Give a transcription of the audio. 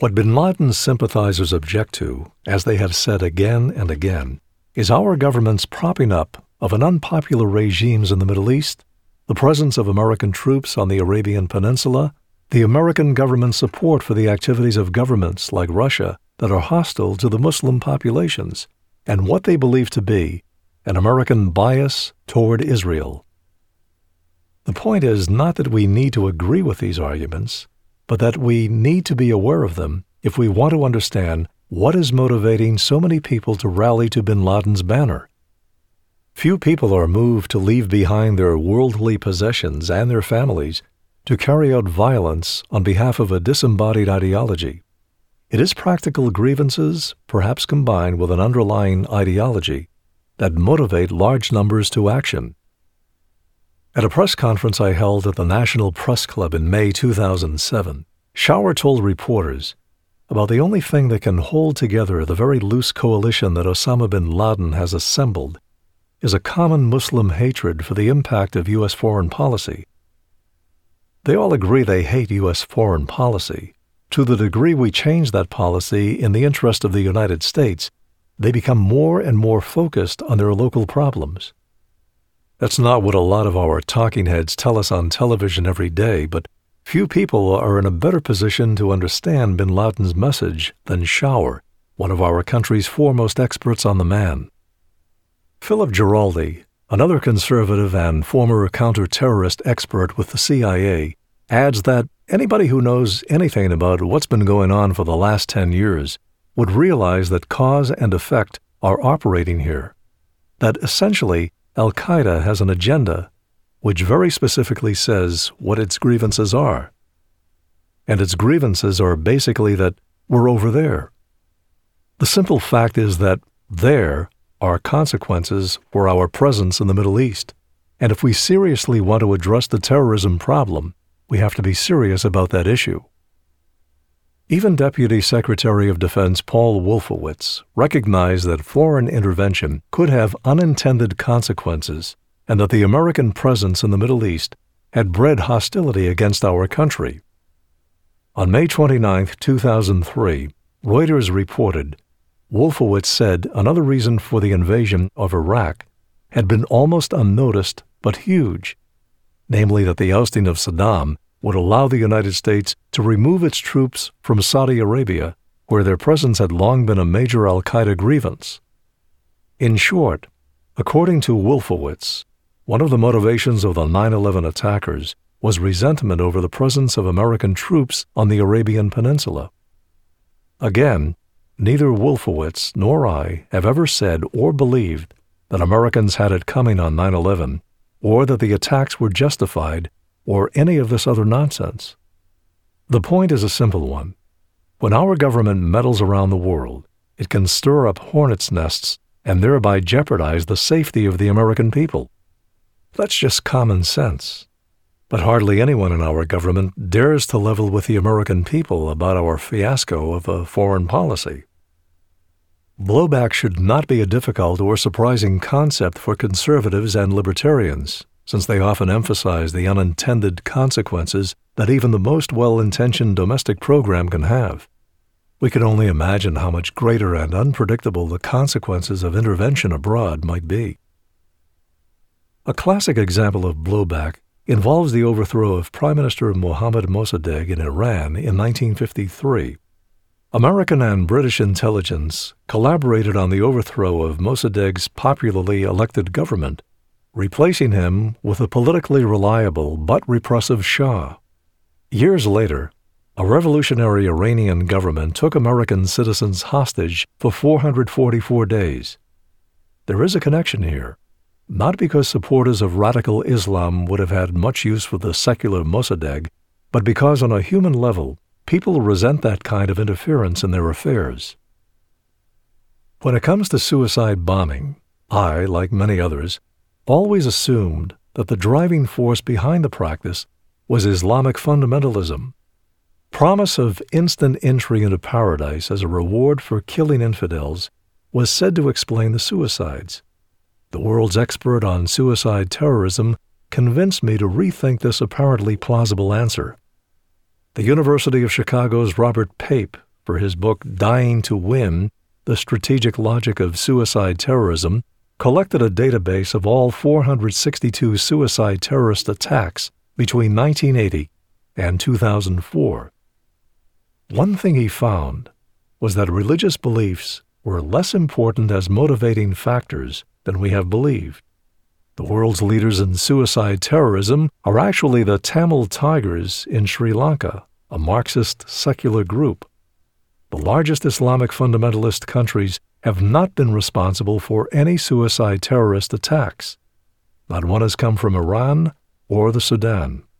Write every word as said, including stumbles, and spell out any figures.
What bin Laden's sympathizers object to, as they have said again and again, is our government's propping up of an unpopular regimes in the Middle East, the presence of American troops on the Arabian Peninsula, the American government's support for the activities of governments like Russia that are hostile to the Muslim populations, and what they believe to be an American bias toward Israel. The point is not that we need to agree with these arguments, but that we need to be aware of them if we want to understand what is motivating so many people to rally to bin Laden's banner. Few people are moved to leave behind their worldly possessions and their families to carry out violence on behalf of a disembodied ideology. It is practical grievances, perhaps combined with an underlying ideology, that motivate large numbers to action. At a press conference I held at the National Press Club in May two thousand seven, Shower told reporters about the only thing that can hold together the very loose coalition that Osama bin Laden has assembled is a common Muslim hatred for the impact of U S foreign policy. They all agree they hate U S foreign policy. To the degree we change that policy in the interest of the United States, they become more and more focused on their local problems. That's not what a lot of our talking heads tell us on television every day, but few people are in a better position to understand bin Laden's message than Shower, one of our country's foremost experts on the man. Philip Giraldi, another conservative and former counter-terrorist expert with the C I A, adds that anybody who knows anything about what's been going on for the last ten years would realize that cause and effect are operating here, that essentially Al-Qaeda has an agenda which very specifically says what its grievances are. And its grievances are basically that we're over there. The simple fact is that there are consequences for our presence in the Middle East, and if we seriously want to address the terrorism problem, we have to be serious about that issue. Even Deputy Secretary of Defense Paul Wolfowitz recognized that foreign intervention could have unintended consequences and that the American presence in the Middle East had bred hostility against our country. On May twenty-ninth, two thousand three, Reuters reported, Wolfowitz said another reason for the invasion of Iraq had been almost unnoticed but huge, namely that the ousting of Saddam would allow the United States to remove its troops from Saudi Arabia, where their presence had long been a major al-Qaeda grievance. In short, according to Wolfowitz, one of the motivations of the nine eleven attackers was resentment over the presence of American troops on the Arabian Peninsula. Again, neither Wolfowitz nor I have ever said or believed that Americans had it coming on nine eleven, or that the attacks were justified, or any of this other nonsense. The point is a simple one. When our government meddles around the world, it can stir up hornets' nests and thereby jeopardize the safety of the American people. That's just common sense. But hardly anyone in our government dares to level with the American people about our fiasco of a foreign policy. Blowback should not be a difficult or surprising concept for conservatives and libertarians, since they often emphasize the unintended consequences that even the most well-intentioned domestic program can have. We can only imagine how much greater and unpredictable the consequences of intervention abroad might be. A classic example of blowback involves the overthrow of Prime Minister Mohammad Mossadegh in Iran in nineteen fifty-three. American and British intelligence collaborated on the overthrow of Mossadegh's popularly elected government, replacing him with a politically reliable but repressive Shah. Years later, a revolutionary Iranian government took American citizens hostage for four hundred forty-four days. There is a connection here, not because supporters of radical Islam would have had much use for the secular Mossadegh, but because on a human level, people resent that kind of interference in their affairs. When it comes to suicide bombing, I, like many others, always assumed that the driving force behind the practice was Islamic fundamentalism. Promise of instant entry into paradise as a reward for killing infidels was said to explain the suicides. The world's expert on suicide terrorism convinced me to rethink this apparently plausible answer. The University of Chicago's Robert Pape for his book Dying to Win, The Strategic Logic of Suicide Terrorism, collected a database of all four hundred sixty-two suicide terrorist attacks between nineteen eighty and two thousand four. One thing he found was that religious beliefs were less important as motivating factors than we have believed. The world's leaders in suicide terrorism are actually the Tamil Tigers in Sri Lanka, a Marxist secular group. The largest Islamic fundamentalist countries have not been responsible for any suicide terrorist attacks. Not one has come from Iran or the Sudan.